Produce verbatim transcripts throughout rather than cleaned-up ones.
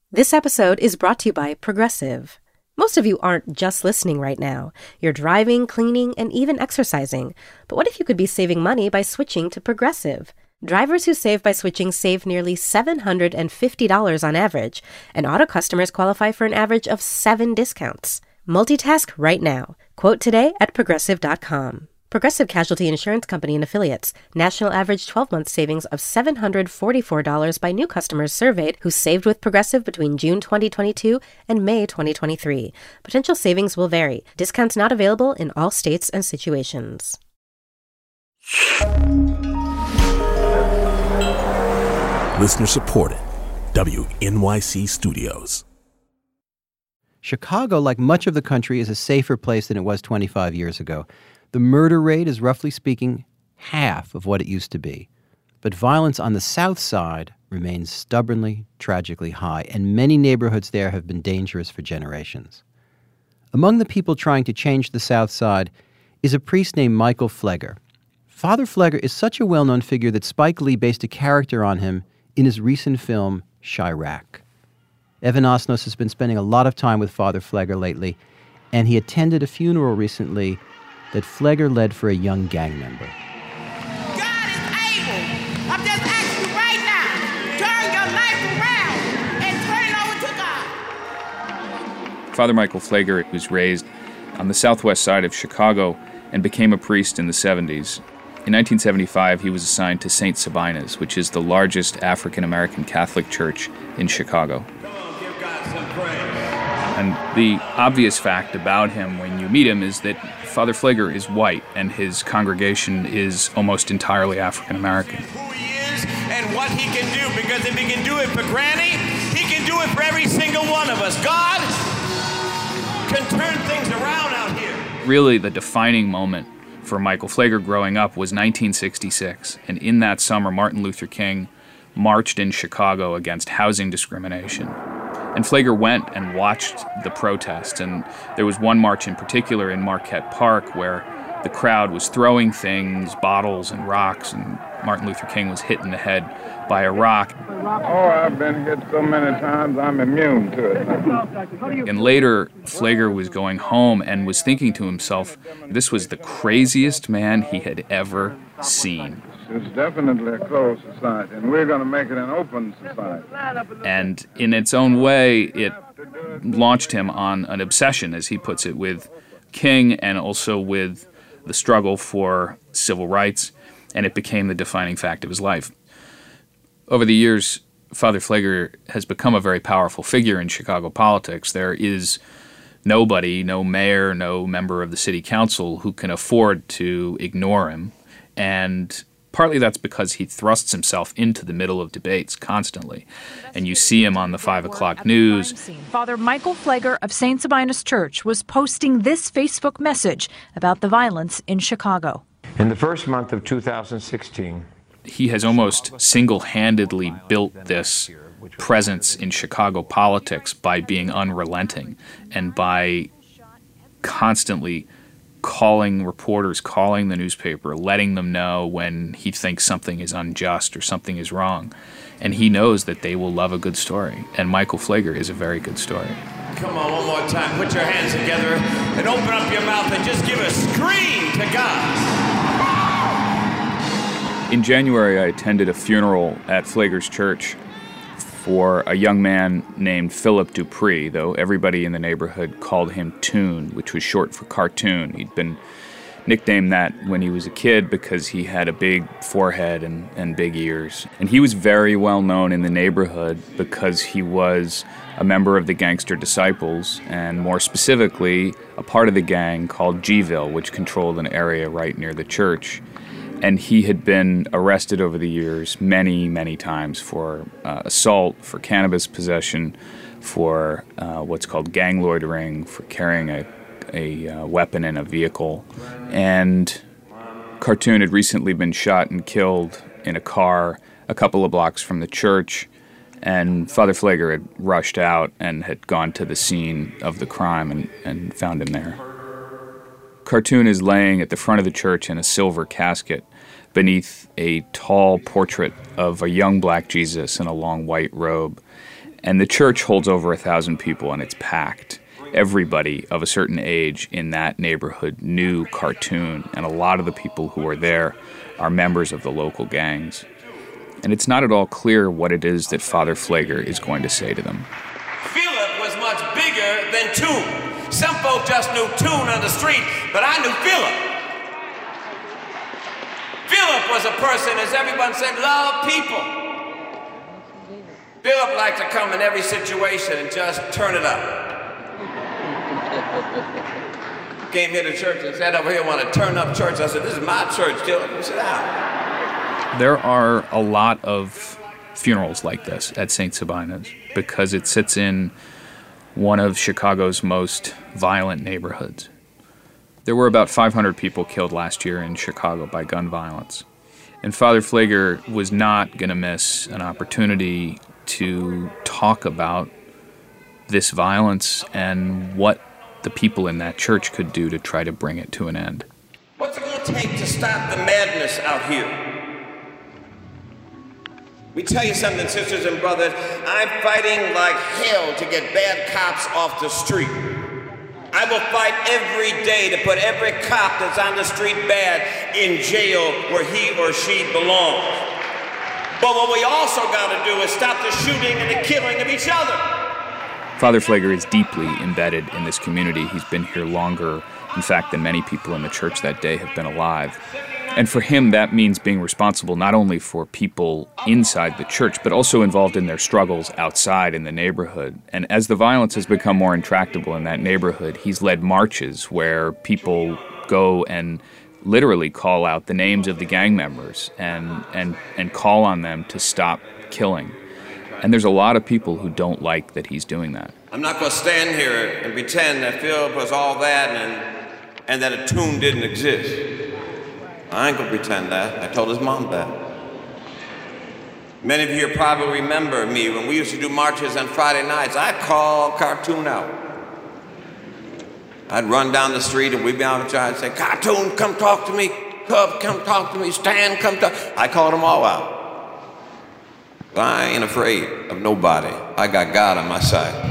This episode is brought to you by Progressive. Most of you aren't just listening right now. You're driving, cleaning, and even exercising. But what if you could be saving money by switching to Progressive? Drivers who save by switching save nearly seven hundred fifty dollars on average, and auto customers qualify for an average of seven discounts. Multitask right now. Quote today at progressive dot com. Progressive Casualty Insurance Company and Affiliates. National average twelve-month savings of seven hundred forty-four dollars by new customers surveyed who saved with Progressive between June twenty twenty-two and May twenty twenty-three. Potential savings will vary. Discounts not available in all states and situations. Listener supported. W N Y C Studios. Chicago, like much of the country, is a safer place than it was twenty-five years ago. The murder rate is, roughly speaking, half of what it used to be. But violence on the South Side remains stubbornly, tragically high, and many neighborhoods there have been dangerous for generations. Among the people trying to change the South Side is a priest named Michael Pfleger. Father Pfleger is such a well-known figure that Spike Lee based a character on him in his recent film, Chirac. Evan Osnos has been spending a lot of time with Father Pfleger lately, and he attended a funeral recently that Pfleger led for a young gang member. God is able. I'm just asking you right now, turn your life around and turn it over to God. Father Michael Pfleger was raised on the southwest side of Chicago and became a priest in the seventies. In nineteen seventy-five, he was assigned to Saint Sabina's, which is the largest African-American Catholic church in Chicago. Come on, give God some praise. And the obvious fact about him when you meet him is that Father Pfleger is white and his congregation is almost entirely African-American. Who he is and what he can do, because if he can do it for Granny, he can do it for every single one of us. God can turn things around out here. Really, the defining moment for Michael Pfleger growing up was nineteen sixty-six, and in that summer, Martin Luther King marched in Chicago against housing discrimination. And Pfleger went and watched the protests, and there was one march in particular in Marquette Park where the crowd was throwing things, bottles and rocks, and Martin Luther King was hit in the head by a rock. Oh, I've been hit so many times, I'm immune to it. And later, Pfleger was going home and was thinking to himself, this was the craziest man he had ever seen. It's definitely a closed society, and we're going to make it an open society. And in its own way, it launched him on an obsession, as he puts it, with King and also with the struggle for civil rights, and it became the defining fact of his life. Over the years, Father Pfleger has become a very powerful figure in Chicago politics. There is nobody, no mayor, no member of the city council who can afford to ignore him, and partly that's because he thrusts himself into the middle of debates constantly. And you see him on the five o'clock news. Father Michael Pfleger of Saint Sabina's Church was posting this Facebook message about the violence in Chicago. In the first month of two thousand sixteen, he has almost single-handedly built this presence in Chicago politics by being unrelenting and by constantly calling reporters, calling the newspaper, letting them know when he thinks something is unjust or something is wrong. And he knows that they will love a good story. And Michael Pfleger is a very good story. Come on, one more time. Put your hands together and open up your mouth and just give a scream to God. In January, I attended a funeral at Pfleger's church for a young man named Philip Dupree, though everybody in the neighborhood called him Toon, which was short for cartoon. He'd been nicknamed that when he was a kid because he had a big forehead and, and big ears. And he was very well known in the neighborhood because he was a member of the Gangster Disciples, and more specifically, a part of the gang called G-ville, which controlled an area right near the church. And he had been arrested over the years many, many times for uh, assault, for cannabis possession, for uh, what's called gang loitering, for carrying a, a uh, weapon in a vehicle. And Cartoon had recently been shot and killed in a car a couple of blocks from the church, and Father Pfleger had rushed out and had gone to the scene of the crime and, and found him there. Cartoon is laying at the front of the church in a silver casket beneath a tall portrait of a young black Jesus in a long white robe. And the church holds over a thousand people, and it's packed. Everybody of a certain age in that neighborhood knew Cartoon, and a lot of the people who are there are members of the local gangs. And it's not at all clear what it is that Father Pfleger is going to say to them. Philip was much bigger than Toon. Some folk just knew Toon on the street, but I knew Philip. Philip was a person, as everyone said, loved people. Philip liked to come in every situation and just turn it up. Came here to church and sat over here, want to turn up church. I said, this is my church, Philip. Sit down. There are a lot of funerals like this at Saint Sabina's because it sits in one of Chicago's most violent neighborhoods. There were about five hundred people killed last year in Chicago by gun violence. And Father Pfleger was not going to miss an opportunity to talk about this violence and what the people in that church could do to try to bring it to an end. What's it going to take to stop the madness out here? We tell you something, sisters and brothers, I'm fighting like hell to get bad cops off the street. I will fight every day to put every cop that's on the street bad in jail where he or she belongs. But what we also got to do is stop the shooting and the killing of each other. Father Pfleger is deeply embedded in this community. He's been here longer, in fact, than many people in the church that day have been alive. And for him, that means being responsible not only for people inside the church, but also involved in their struggles outside in the neighborhood. And as the violence has become more intractable in that neighborhood, he's led marches where people go and literally call out the names of the gang members and, and, and call on them to stop killing. And there's a lot of people who don't like that he's doing that. I'm not going to stand here and pretend that Philip was all that and, and that a Toon didn't exist. I ain't going to pretend that. I told his mom that. Many of you here probably remember me when we used to do marches on Friday nights. I'd call Cartoon out. I'd run down the street and we'd be out and say, Cartoon, come talk to me. Cub, come talk to me. Stan, come talk. I called them all out. But I ain't afraid of nobody. I got God on my side.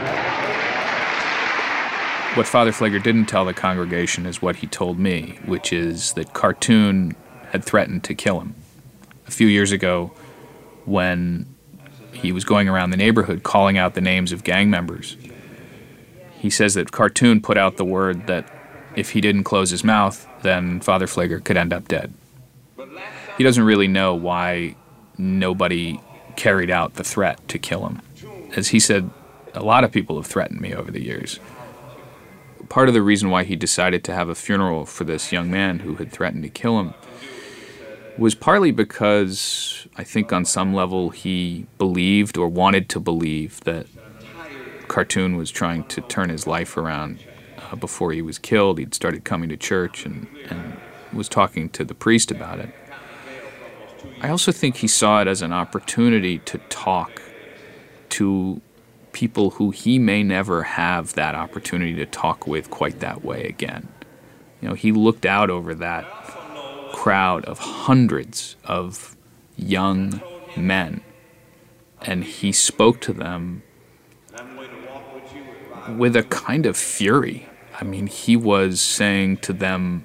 What Father Pfleger didn't tell the congregation is what he told me, which is that Cartoon had threatened to kill him. A few years ago, when he was going around the neighborhood calling out the names of gang members, he says that Cartoon put out the word that if he didn't close his mouth, then Father Pfleger could end up dead. He doesn't really know why nobody carried out the threat to kill him. As he said, a lot of people have threatened me over the years. Part of the reason why he decided to have a funeral for this young man who had threatened to kill him was partly because I think on some level he believed or wanted to believe that Cartoon was trying to turn his life around. Uh, before he was killed, he'd started coming to church and, and was talking to the priest about it. I also think he saw it as an opportunity to talk to people who he may never have that opportunity to talk with quite that way again. You know, he looked out over that crowd of hundreds of young men, and he spoke to them with a kind of fury. I mean, he was saying to them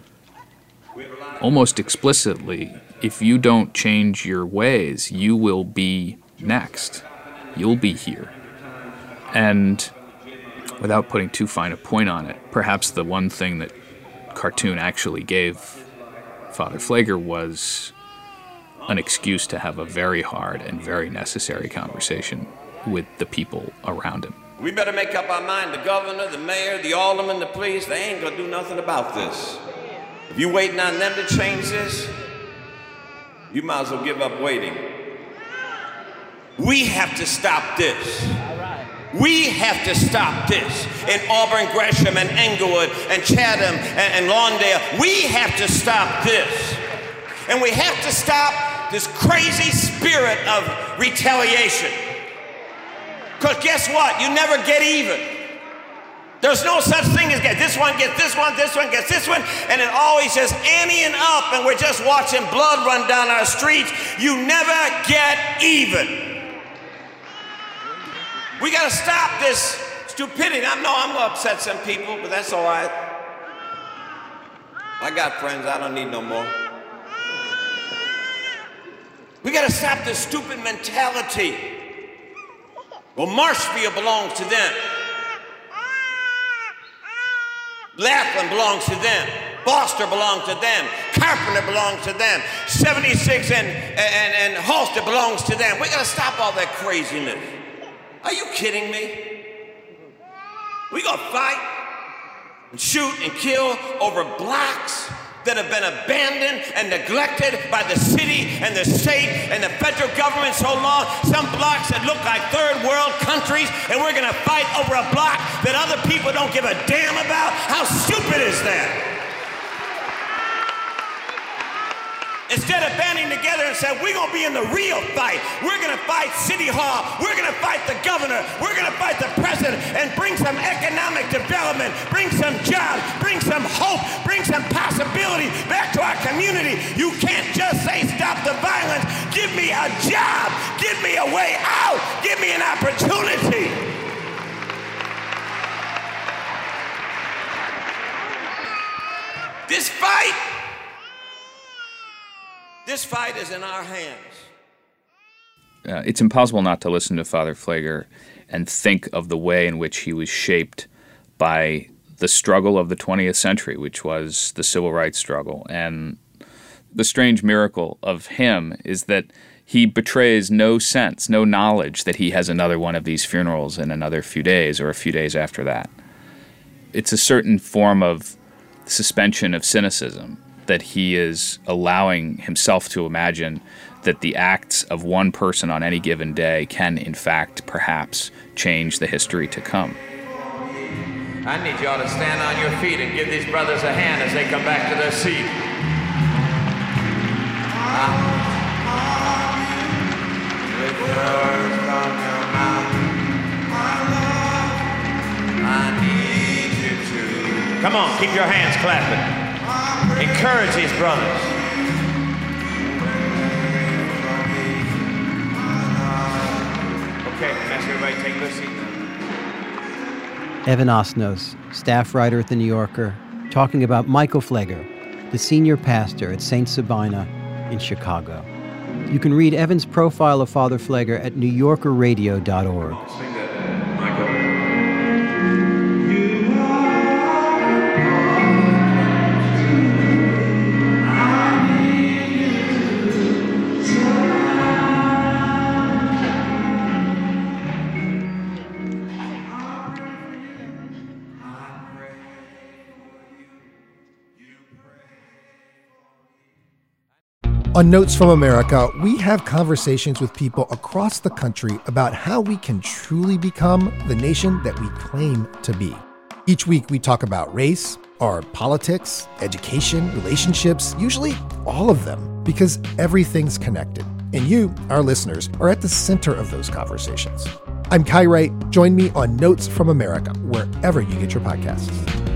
almost explicitly, if you don't change your ways, you will be next. You'll be here. And without putting too fine a point on it, perhaps the one thing that Cartoon actually gave Father Pfleger was an excuse to have a very hard and very necessary conversation with the people around him. We better make up our mind. The governor, the mayor, the alderman, the police, they ain't gonna do nothing about this. If you waiting on them to change this, you might as well give up waiting. We have to stop this. We have to stop this in Auburn, Gresham, and Englewood, and Chatham, and, and Lawndale. We have to stop this. And we have to stop this crazy spirit of retaliation. Because guess what? You never get even. There's no such thing as get this one gets this one, this one gets this one, and it always just anteing up, and we're just watching blood run down our streets. You never get even. We got to stop this stupidity. I know I'm going to upset some people, but that's all right. I got friends. I don't need no more. We got to stop this stupid mentality. Well, Marshfield belongs to them. Laughlin belongs to them. Foster belongs to them. Carpenter belongs to them. seventy-six and, and, and Halsted belongs to them. We got to stop all that craziness. Are you kidding me? We gonna fight and shoot and kill over blocks that have been abandoned and neglected by the city and the state and the federal government so long. Some blocks that look like third world countries, and we're gonna fight over a block that other people don't give a damn about? How stupid is that? Instead of banding together and saying, we're gonna be in the real fight. We're gonna fight City Hall. We're gonna fight the governor. We're gonna fight the president and bring some economic development, bring some jobs, bring some hope, bring some possibility back to our community. You can't just say stop the violence. Give me a job. Give me a way out. Give me an opportunity. This fight This fight is in our hands. Uh, it's impossible not to listen to Father Pfleger and think of the way in which he was shaped by the struggle of the twentieth century, which was the civil rights struggle. And the strange miracle of him is that he betrays no sense, no knowledge that he has another one of these funerals in another few days or a few days after that. It's a certain form of suspension of cynicism that he is allowing himself to imagine that the acts of one person on any given day can, in fact, perhaps change the history to come. I need y'all to stand on your feet and give these brothers a hand as they come back to their seat. Uh, with yours from your mouth, I need you to. Come on, keep your hands clapping. Encourage these brothers. Okay, ask everybody to take their seat now. Evan Osnos, staff writer at The New Yorker, talking about Michael Pfleger, the senior pastor at Saint Sabina in Chicago. You can read Evan's profile of Father Pfleger at new yorker radio dot org. Sing that, Michael. On Notes from America, we have conversations with people across the country about how we can truly become the nation that we claim to be. Each week, we talk about race, our politics, education, relationships, usually all of them, because everything's connected. And you, our listeners, are at the center of those conversations. I'm Kai Wright. Join me on Notes from America, wherever you get your podcasts.